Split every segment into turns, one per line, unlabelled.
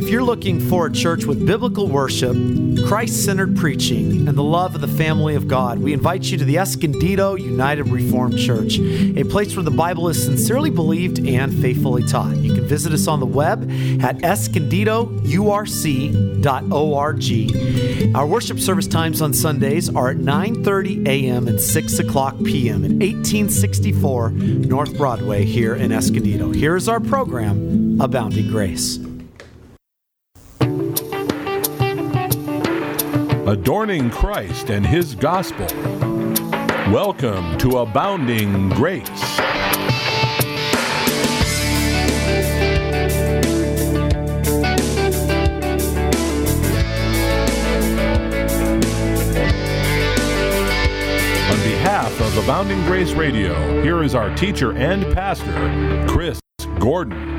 If you're looking for a church with biblical worship, Christ-centered preaching, and the love of the family of God, we invite you to the Escondido United Reformed Church, a place where the Bible is sincerely believed and faithfully taught. You can visit us on the web at escondidourc.org. Our worship service times on Sundays are at 9:30 a.m. and 6 o'clock p.m. at 1864 North Broadway here in Escondido. Here is our program, Abounding Grace.
Adorning Christ and His Gospel. Welcome to Abounding Grace. On behalf of Abounding Grace Radio, here is our teacher and pastor, Chris Gordon.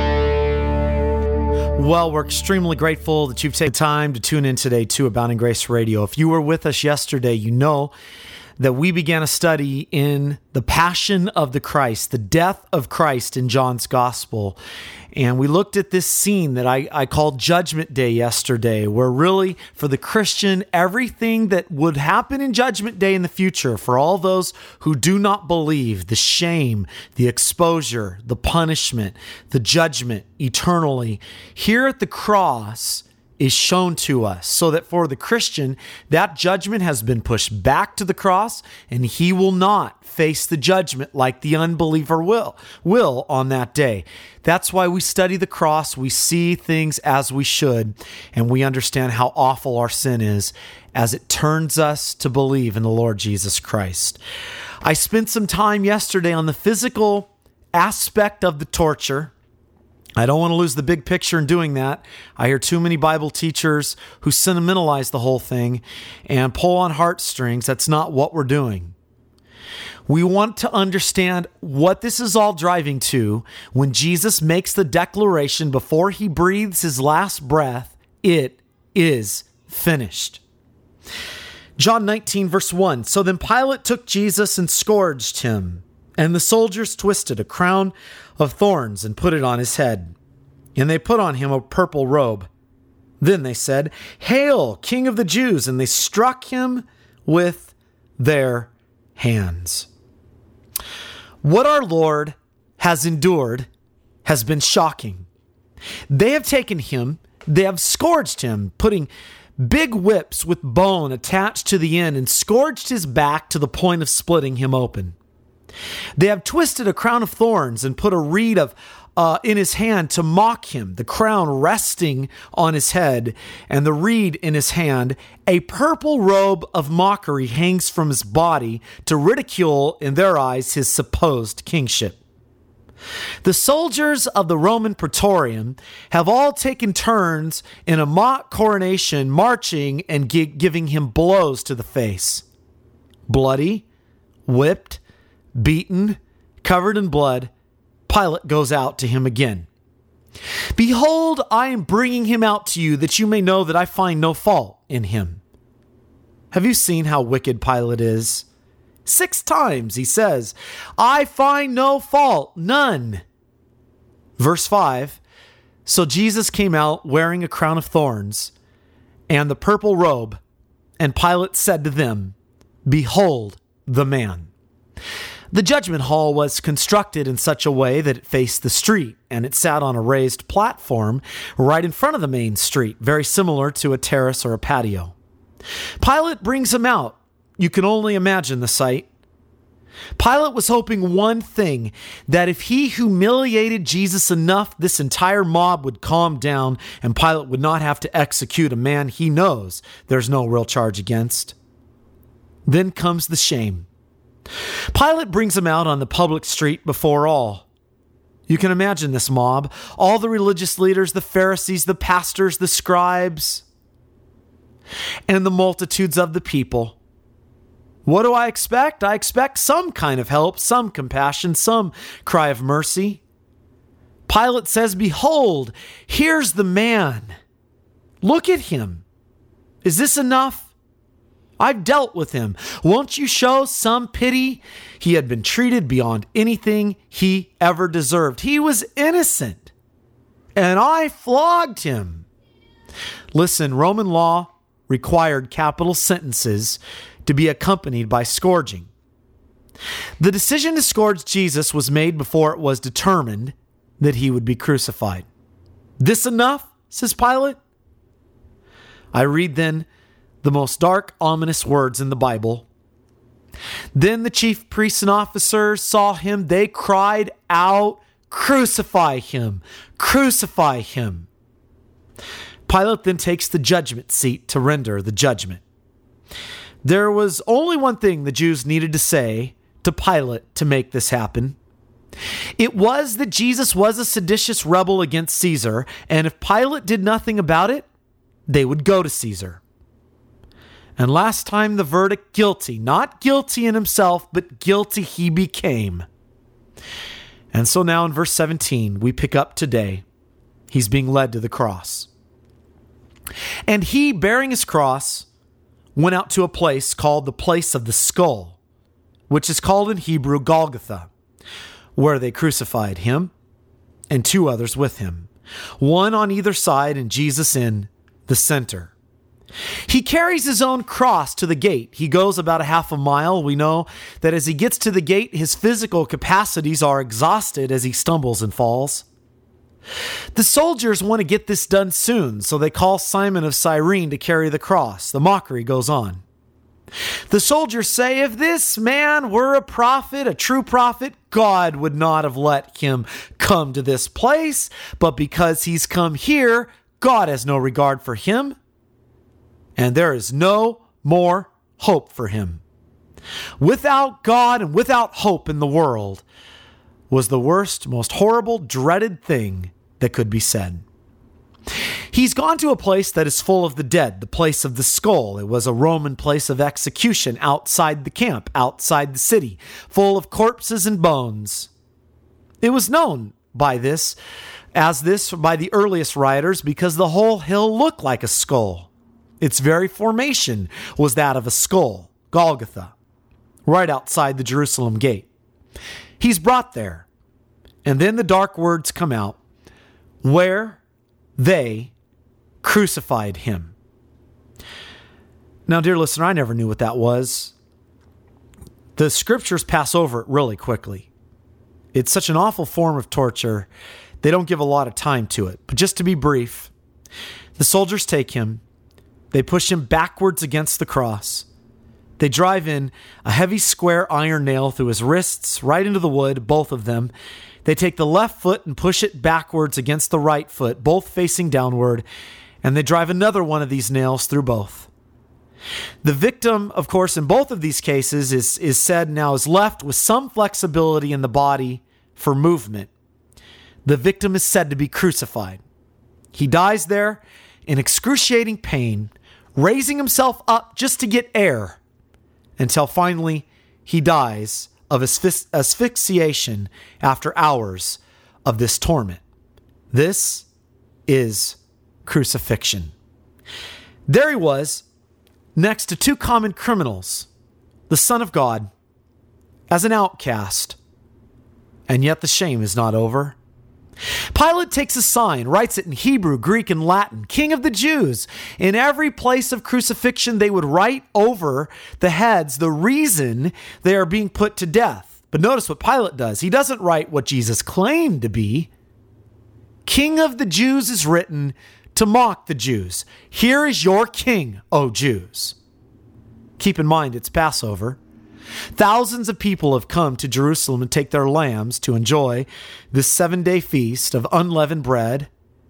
Well, we're extremely grateful that you've taken time to tune in today to Abounding Grace Radio. If you were with us yesterday, you know that we began a study in the Passion of the Christ, the death of Christ in John's Gospel. And we looked at this scene that I called Judgment Day yesterday, where really for the Christian, everything that would happen in Judgment Day in the future, for all those who do not believe, the shame, the exposure, the punishment, the judgment eternally, here at the cross is shown to us, so that for the Christian, that judgment has been pushed back to the cross, and he will not face the judgment like the unbeliever will on that day. That's why we study the cross. We see things as we should, and we understand how awful our sin is as it turns us to believe in the Lord Jesus Christ. I spent some time yesterday on the physical aspect of the torture. I don't want to lose the big picture in doing that. I hear too many Bible teachers who sentimentalize the whole thing and pull on heartstrings. That's not what we're doing. We want to understand what this is all driving to when Jesus makes the declaration before he breathes his last breath, "It is finished." John 19, verse 1, "So then Pilate took Jesus and scourged him, and the soldiers twisted a crown of thorns and put it on his head. And they put on him a purple robe. Then they said, 'Hail, King of the Jews!' And they struck him with their hands." What our Lord has endured has been shocking. They have taken him, they have scourged him, putting big whips with bone attached to the end and scourged his back to the point of splitting him open. They have twisted a crown of thorns and put a reed in his hand to mock him, the crown resting on his head and the reed in his hand. A purple robe of mockery hangs from his body to ridicule, in their eyes, his supposed kingship. The soldiers of the Roman Praetorium have all taken turns in a mock coronation, marching and giving him blows to the face. Bloody, whipped, beaten, covered in blood, Pilate goes out to him again. "Behold, I am bringing him out to you, that you may know that I find no fault in him." Have you seen how wicked Pilate is? 6 times he says, "I find no fault, none." Verse 5, "So Jesus came out wearing a crown of thorns and the purple robe, and Pilate said to them, 'Behold the man.'" The judgment hall was constructed in such a way that it faced the street, and it sat on a raised platform right in front of the main street, very similar to a terrace or a patio. Pilate brings him out. You can only imagine the sight. Pilate was hoping one thing, that if he humiliated Jesus enough, this entire mob would calm down and Pilate would not have to execute a man he knows there's no real charge against. Then comes the shame. Pilate brings him out on the public street before all. You can imagine this mob, all the religious leaders, the Pharisees, the pastors, the scribes, and the multitudes of the people. What do I expect? I expect some kind of help, some compassion, some cry of mercy. Pilate says, "Behold, here's the man. Look at him. Is this enough? I've dealt with him. Won't you show some pity?" He had been treated beyond anything he ever deserved. He was innocent. and I flogged him. Listen, Roman law required capital sentences to be accompanied by scourging. The decision to scourge Jesus was made before it was determined that he would be crucified. This enough, says Pilate? I read then the most dark, ominous words in the Bible. Then the chief priests and officers saw him. They cried out, "Crucify him! Crucify him!" Pilate then takes the judgment seat to render the judgment. There was only one thing the Jews needed to say to Pilate to make this happen. It was that Jesus was a seditious rebel against Caesar, and if Pilate did nothing about it, they would go to Caesar. And last time the verdict, guilty, not guilty in himself, but guilty he became. And so now in verse 17, we pick up today. He's being led to the cross. And he, bearing his cross, went out to a place called the place of the skull, which is called in Hebrew Golgotha, where they crucified him and two others with him, one on either side and Jesus in the center. He carries his own cross to the gate. He goes about a half a mile. We know that as he gets to the gate, his physical capacities are exhausted as he stumbles and falls. The soldiers want to get this done soon, so they call Simon of Cyrene to carry the cross. The mockery goes on. The soldiers say, if this man were a prophet, a true prophet, God would not have let him come to this place, but because he's come here, God has no regard for him, and there is no more hope for him. Without God and without hope in the world was the worst, most horrible, dreaded thing that could be said. He's gone to a place that is full of the dead, the place of the skull. It was a Roman place of execution outside the camp, outside the city, full of corpses and bones. It was known by this by the earliest writers because the whole hill looked like a skull. Its very formation was that of a skull, Golgotha, right outside the Jerusalem gate. He's brought there, and then the dark words come out, where they crucified him. Now, dear listener, I never knew what that was. The scriptures pass over it really quickly. It's such an awful form of torture, they don't give a lot of time to it. But just to be brief, the soldiers take him, they push him backwards against the cross. They drive in a heavy square iron nail through his wrists, right into the wood, both of them. They take the left foot and push it backwards against the right foot, both facing downward, and they drive another one of these nails through both. The victim, of course, in both of these cases is said now is left with some flexibility in the body for movement. The victim is said to be crucified. He dies there in excruciating pain, raising himself up just to get air, until finally he dies of asphyxiation after hours of this torment. This is crucifixion. There he was, next to two common criminals, the Son of God, as an outcast, and yet the shame is not over. Pilate takes a sign, writes it in Hebrew, Greek, and Latin, King of the Jews. In every place of crucifixion, they would write over the heads the reason they are being put to death. But notice what Pilate does. He doesn't write what Jesus claimed to be. King of the Jews is written to mock the Jews. Here is your king, O Jews. Keep in mind, it's Passover. Thousands of people have come to Jerusalem and take their lambs to enjoy this 7-day feast of unleavened bread.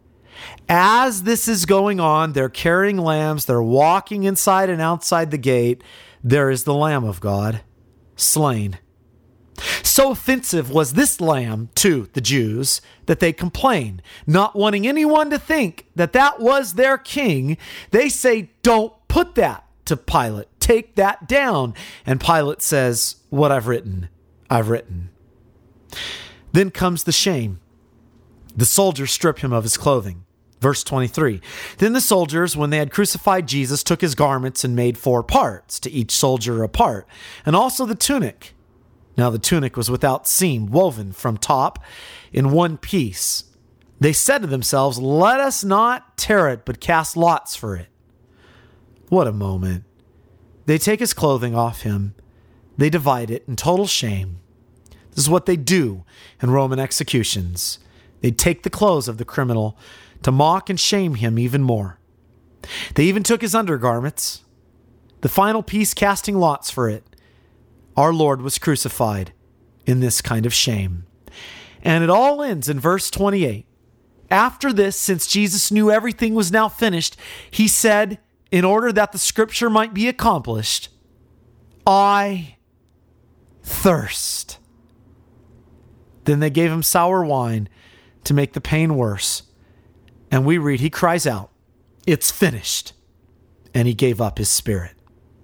As this is going on, they're carrying lambs. They're walking inside and outside the gate. There is the Lamb of God, slain. So offensive was this lamb to the Jews that they complain, not wanting anyone to think that that was their king. They say, don't put that to Pilate. Take that down. And Pilate says, what I've written, I've written. Then comes the shame. The soldiers strip him of his clothing. Verse 23. Then the soldiers, when they had crucified Jesus, took his garments and made 4 parts, to each soldier a part, and also the tunic. Now the tunic was without seam, woven from top in one piece. They said to themselves, "Let us not tear it, but cast lots for it." What a moment. They take his clothing off him. They divide it in total shame. This is what they do in Roman executions. They take the clothes of the criminal to mock and shame him even more. They even took his undergarments. The final piece, casting lots for it. Our Lord was crucified in this kind of shame. And it all ends in verse 28. After this, since Jesus knew everything was now finished, he said, in order that the scripture might be accomplished, "I thirst." Then they gave him sour wine to make the pain worse. And we read, he cries out, "It's finished." And he gave up his spirit.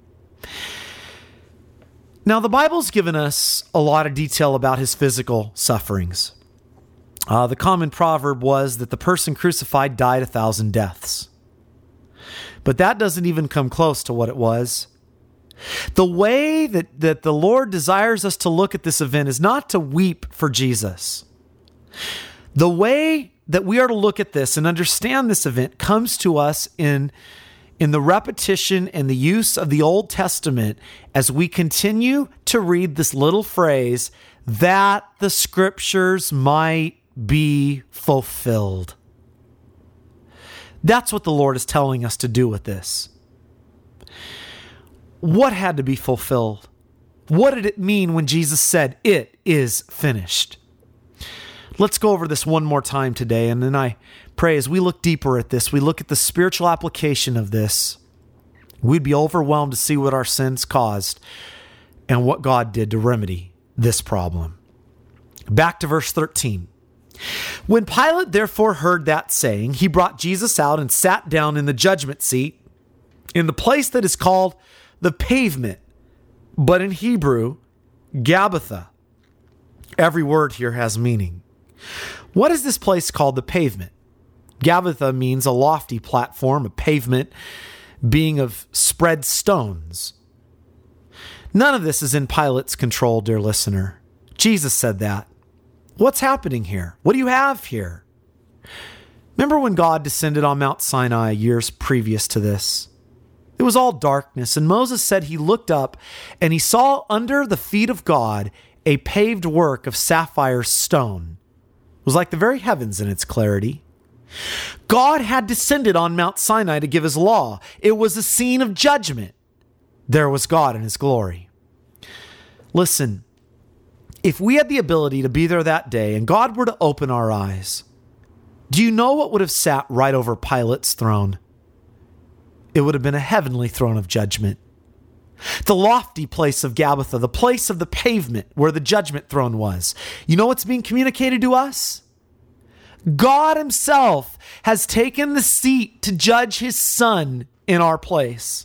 Now, the Bible's given us a lot of detail about his physical sufferings. The common proverb was that the person crucified died 1,000 deaths. But that doesn't even come close to what it was. The way that the Lord desires us to look at this event is not to weep for Jesus. The way that we are to look at this and understand this event comes to us in the repetition and the use of the Old Testament as we continue to read this little phrase, "that the scriptures might be fulfilled." That's what the Lord is telling us to do with this. What had to be fulfilled? What did it mean when Jesus said, "It is finished"? Let's go over this one more time today, and then I pray as we look deeper at this, we look at the spiritual application of this, we'd be overwhelmed to see what our sins caused and what God did to remedy this problem. Back to verse 13. When Pilate therefore heard that saying, he brought Jesus out and sat down in the judgment seat in the place that is called the Pavement, but in Hebrew, Gabbatha. Every word here has meaning. What is this place called the Pavement? Gabbatha means a lofty platform, a pavement being of spread stones. None of this is in Pilate's control, dear listener. Jesus said that. What's happening here? What do you have here? Remember when God descended on Mount Sinai years previous to this? It was all darkness, and Moses said he looked up and he saw under the feet of God a paved work of sapphire stone. It was like the very heavens in its clarity. God had descended on Mount Sinai to give his law. It was a scene of judgment. There was God in his glory. Listen, if we had the ability to be there that day and God were to open our eyes, do you know what would have sat right over Pilate's throne? It would have been a heavenly throne of judgment. The lofty place of Gabbatha, the place of the pavement where the judgment throne was. You know what's being communicated to us? God himself has taken the seat to judge his son in our place.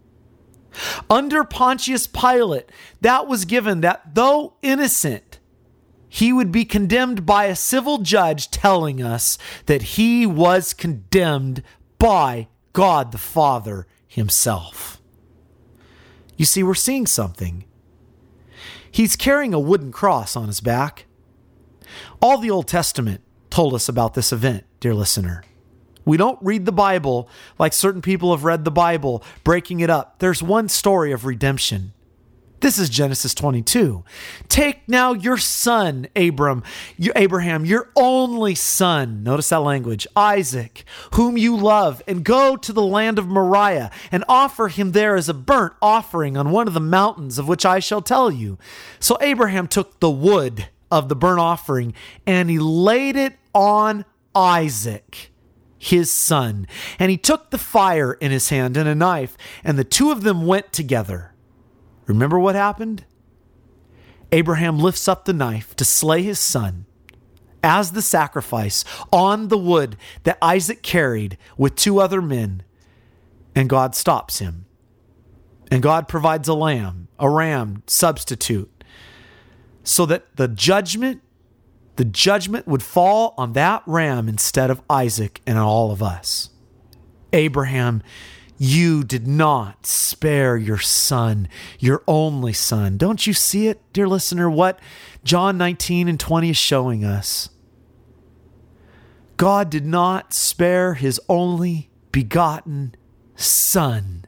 Under Pontius Pilate, that was given that though innocent, he would be condemned by a civil judge telling us that he was condemned by God the Father himself. You see, we're seeing something. He's carrying a wooden cross on his back. All the Old Testament told us about this event, dear listener. We don't read the Bible like certain people have read the Bible, breaking it up. There's one story of redemption. This is Genesis 22. Take now your son, Abraham, your only son. Notice that language, Isaac, whom you love, and go to the land of Moriah and offer him there as a burnt offering on one of the mountains of which I shall tell you. So Abraham took the wood of the burnt offering and he laid it on Isaac, his son. And he took the fire in his hand and a knife, and the two of them went together. Remember what happened? Abraham lifts up the knife to slay his son as the sacrifice on the wood that Isaac carried with two other men, and God stops him. And God provides a ram substitute, so that the judgment would fall on that ram instead of Isaac and all of us. Abraham, you did not spare your son, your only son. Don't you see it, dear listener, what John 19 and 20 is showing us? God did not spare his only begotten Son.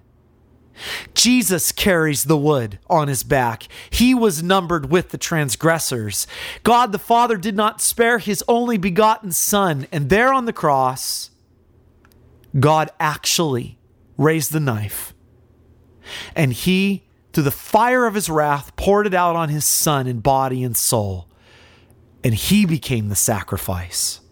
Jesus carries the wood on his back. He was numbered with the transgressors. God the Father did not spare his only begotten Son. And there on the cross, God actually raised the knife. And he, through the fire of his wrath, poured it out on his Son in body and soul. And he became the sacrifice.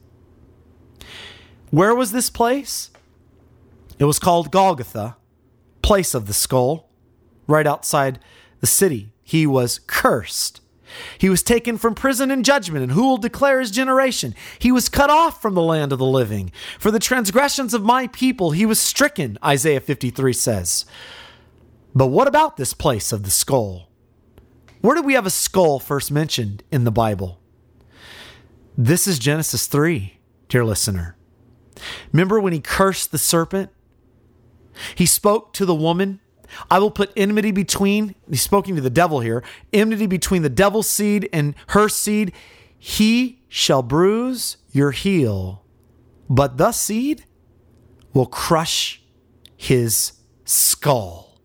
Where was this place? It was called Golgotha, place of the skull, right outside the city. He was cursed. He was taken from prison in judgment, and who will declare his generation? He was cut off from the land of the living. For the transgressions of my people, he was stricken, Isaiah 53 says. But what about this place of the skull? Where do we have a skull first mentioned in the Bible? This is Genesis 3, dear listener. Remember when he cursed the serpent? He spoke to the woman, I will put enmity between, he's speaking to the devil here, enmity between the devil's seed and her seed. He shall bruise your heel, but the seed will crush his skull.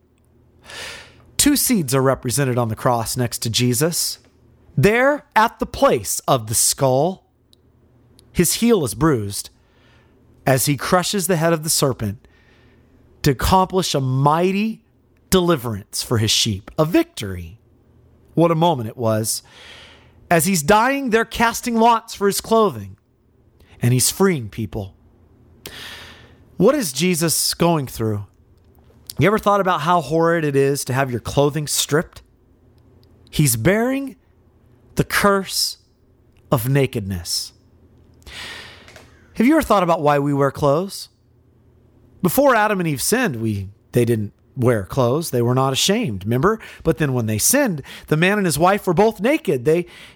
Two seeds are represented on the cross next to Jesus. There at the place of the skull, his heel is bruised as he crushes the head of the serpent to accomplish a mighty deliverance for his sheep, a victory. What a moment it was. As he's dying, they're casting lots for his clothing, and he's freeing people. What is Jesus going through? You ever thought about how horrid it is to have your clothing stripped? He's bearing the curse of nakedness. Have you ever thought about why we wear clothes? Before Adam and Eve sinned, they didn't wear clothes. They were not ashamed, remember? But then when they sinned, the man and his wife were both naked.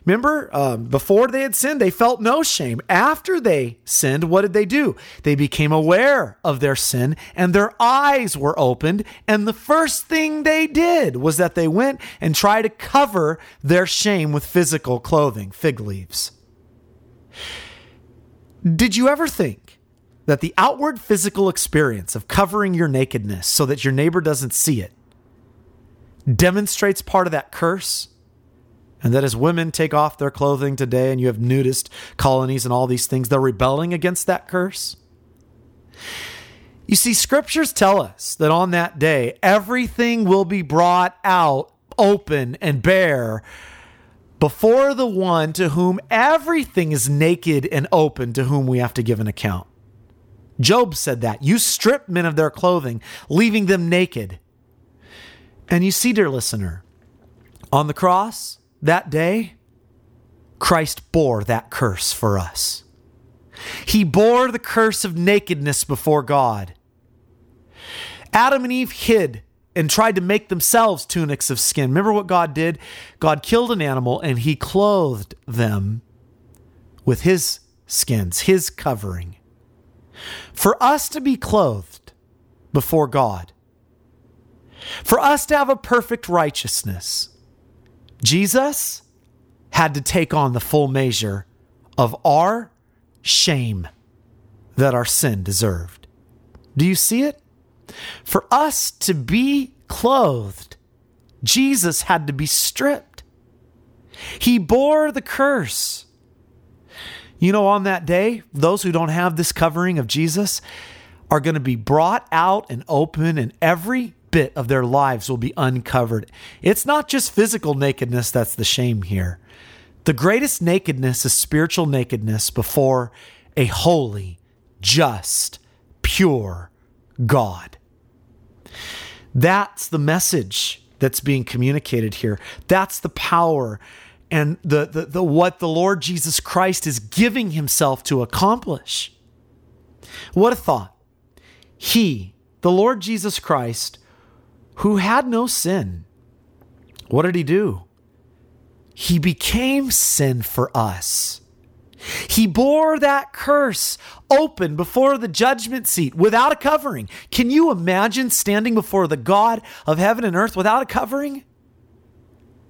Before they had sinned, they felt no shame. After they sinned, what did they do? They became aware of their sin and their eyes were opened. And the first thing they did was that they went and tried to cover their shame with physical clothing, fig leaves. Did you ever think that the outward physical experience of covering your nakedness so that your neighbor doesn't see it demonstrates part of that curse? And that as women take off their clothing today and you have nudist colonies and all these things, they're rebelling against that curse? You see, scriptures tell us that on that day, everything will be brought out open and bare before the one to whom everything is naked and open, to whom we have to give an account. Job said that. You strip men of their clothing, leaving them naked. And you see, dear listener, on the cross that day, Christ bore that curse for us. He bore the curse of nakedness before God. Adam and Eve hid and tried to make themselves tunics of skin. Remember what God did? God killed an animal and he clothed them with his skins, his covering. For us to be clothed before God, for us to have a perfect righteousness, Jesus had to take on the full measure of our shame that our sin deserved. Do you see it? For us to be clothed, Jesus had to be stripped. He bore the curse. You know, on that day, those who don't have this covering of Jesus are going to be brought out and open, and every bit of their lives will be uncovered. It's not just physical nakedness that's the shame here. The greatest nakedness is spiritual nakedness before a holy, just, pure God. That's the message that's being communicated here. That's the power and the what the Lord Jesus Christ is giving himself to accomplish. What a thought. He, the Lord Jesus Christ, who had no sin, what did he do? He became sin for us. He bore that curse open before the judgment seat without a covering. Can you imagine standing before the God of heaven and earth without a covering?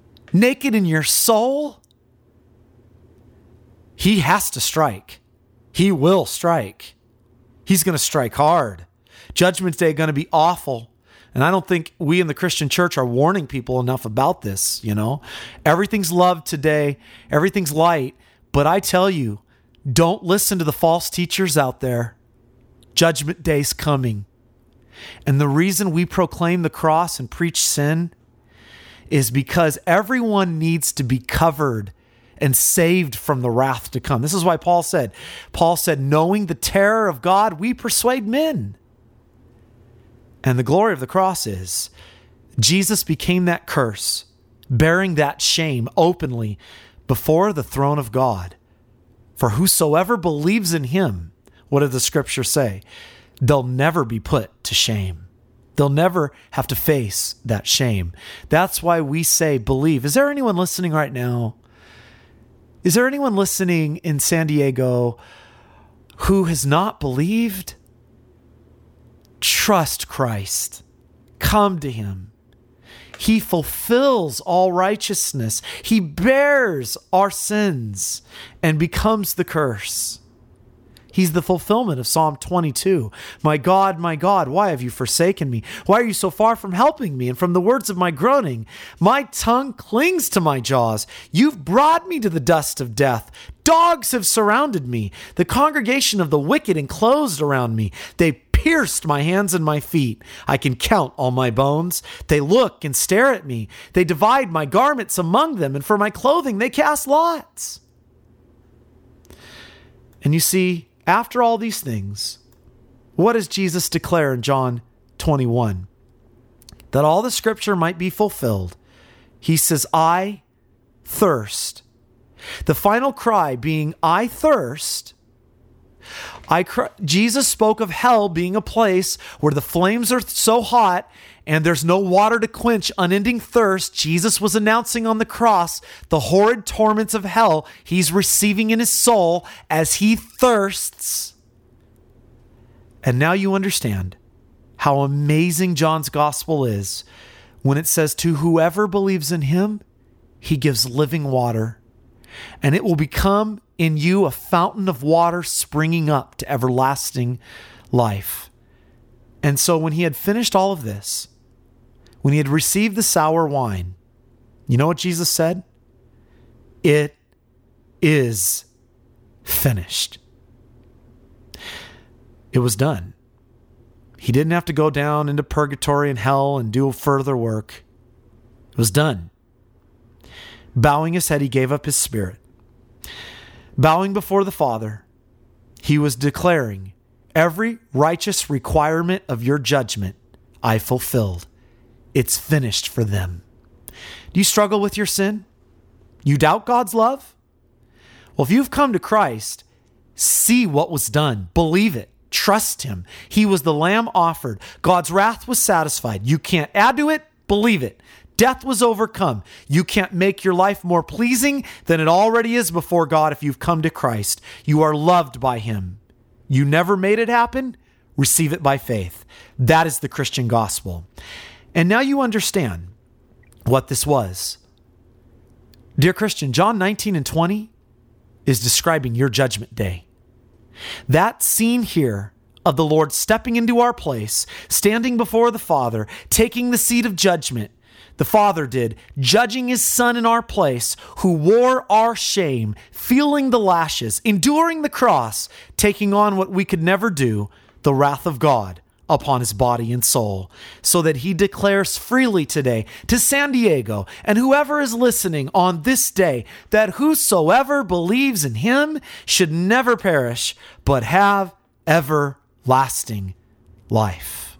Naked in your soul? He has to strike. He will strike. He's going to strike hard. Judgment Day going to be awful. And I don't think we in the Christian church are warning people enough about this, Everything's love today. Everything's light. But I tell you, don't listen to the false teachers out there. Judgment Day's coming. And the reason we proclaim the cross and preach sin is because everyone needs to be covered and saved from the wrath to come. This is why Paul said, knowing the terror of God, we persuade men. And the glory of the cross is Jesus became that curse, bearing that shame openly before the throne of God. For whosoever believes in him, what did the scripture say? They'll never be put to shame. They'll never have to face that shame. That's why we say believe. Is there anyone listening right now? Is there anyone listening in San Diego who has not believed? Trust Christ. Come to him. He fulfills all righteousness. He bears our sins and becomes the curse. He's the fulfillment of Psalm 22. My God, why have you forsaken me? Why are you so far from helping me? And from the words of my groaning, my tongue clings to my jaws. You've brought me to the dust of death. Dogs have surrounded me. The congregation of the wicked enclosed around me. They pierced my hands and my feet. I can count all my bones. They look and stare at me. They divide my garments among them, and for my clothing they cast lots. And you see, after all these things, what does Jesus declare in John 21? That all the scripture might be fulfilled. He says, I thirst. The final cry being, I thirst. Jesus spoke of hell being a place where the flames are so hot and there's no water to quench unending thirst. Jesus was announcing on the cross the horrid torments of hell he's receiving in his soul as he thirsts. And now you understand how amazing John's gospel is when it says, to whoever believes in him, he gives living water, and it will become in you a fountain of water springing up to everlasting life. And so when he had finished all of this, when he had received the sour wine, you know what Jesus said? It is finished. It was done. He didn't have to go down into purgatory and hell and do further work. It was done. Bowing his head, he gave up his spirit. Bowing before the Father, he was declaring, every righteous requirement of your judgment I fulfilled. It's finished for them. Do you struggle with your sin? You doubt God's love? Well, if you've come to Christ, see what was done. Believe it. Trust him. He was the lamb offered. God's wrath was satisfied. You can't add to it. Believe it. Death was overcome. You can't make your life more pleasing than it already is before God if you've come to Christ. You are loved by him. You never made it happen. Receive it by faith. That is the Christian gospel. And now you understand what this was. Dear Christian, John 19 and 20 is describing your judgment day. That scene here of the Lord stepping into our place, standing before the Father, taking the seat of judgment, the Father did, judging his Son in our place, who wore our shame, feeling the lashes, enduring the cross, taking on what we could never do, the wrath of God upon his body and soul, so that he declares freely today to San Diego and whoever is listening on this day that whosoever believes in him should never perish, but have everlasting life.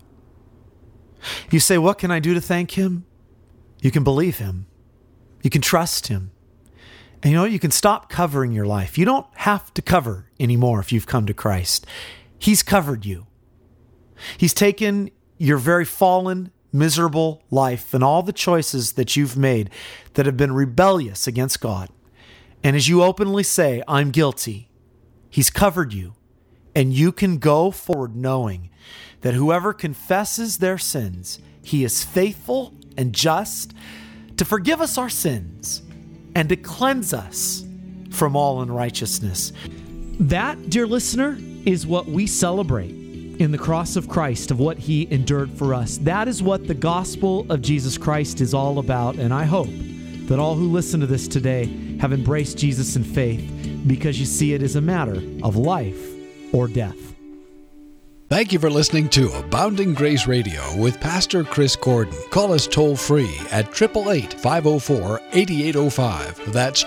You say, what can I do to thank him? You can believe him. You can trust him. And you can stop covering your life. You don't have to cover anymore if you've come to Christ. He's covered you. He's taken your very fallen, miserable life and all the choices that you've made that have been rebellious against God. And as you openly say, I'm guilty, he's covered you. And you can go forward knowing that whoever confesses their sins, he is faithful and just to forgive us our sins and to cleanse us from all unrighteousness. That, dear listener, is what we celebrate in the cross of Christ, of what he endured for us. That is what the gospel of Jesus Christ is all about. And I hope that all who listen to this today have embraced Jesus in faith, because you see it as a matter of life or death.
Thank you for listening to Abounding Grace Radio with Pastor Chris Gordon. Call us toll-free at 888-504-8805. That's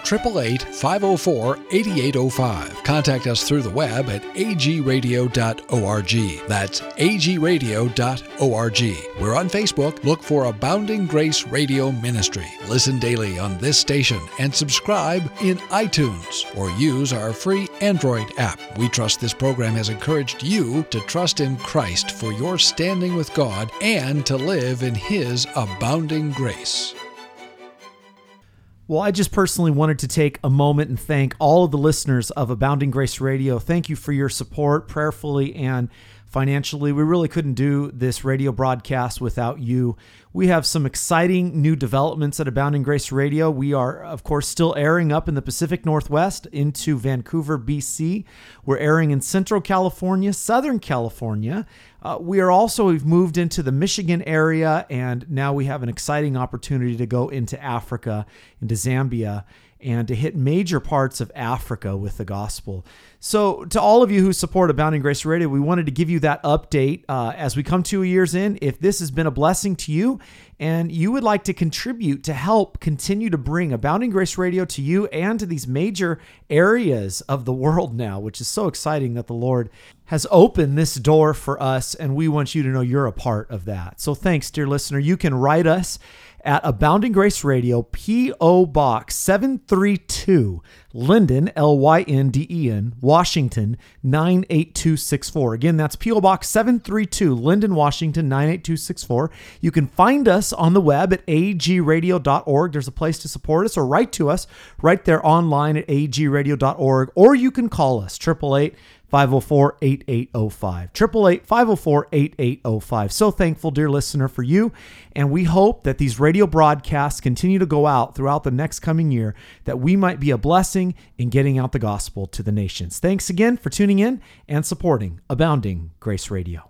888-504-8805. Contact us through the web at agradio.org. That's agradio.org. We're on Facebook. Look for Abounding Grace Radio Ministry. Listen daily on this station and subscribe in iTunes or use our free Android app. We trust this program has encouraged you to trust in Christ for your standing with God and to live in His abounding grace.
Well, I just personally wanted to take a moment and thank all of the listeners of Abounding Grace Radio. Thank you for your support prayerfully and financially. We really couldn't do this radio broadcast without you. We have some exciting new developments at Abounding Grace Radio. We are, of course, still airing up in the Pacific Northwest into Vancouver, BC. We're airing in Central California, Southern California. We've moved into the Michigan area, and now we have an exciting opportunity to go into Africa, into Zambia, and to hit major parts of Africa with the gospel. So to all of you who support Abounding Grace Radio, we wanted to give you that update as we come 2 years in. If this has been a blessing to you and you would like to contribute to help continue to bring Abounding Grace Radio to you and to these major areas of the world now, which is so exciting that the Lord has opened this door for us, and we want you to know you're a part of that. So thanks, dear listener. You can write us at Abounding Grace Radio, P.O. Box 732, Lynden, Lynden, Washington, 98264. Again, that's P.O. Box 732, Lynden, Washington, 98264. You can find us on the web at agradio.org. There's a place to support us, or write to us right there online at agradio.org, or you can call us, 888-504-8805. 888-504-8805. So thankful, dear listener, for you. And we hope that these radio broadcasts continue to go out throughout the next coming year, that we might be a blessing in getting out the gospel to the nations. Thanks again for tuning in and supporting Abounding Grace Radio.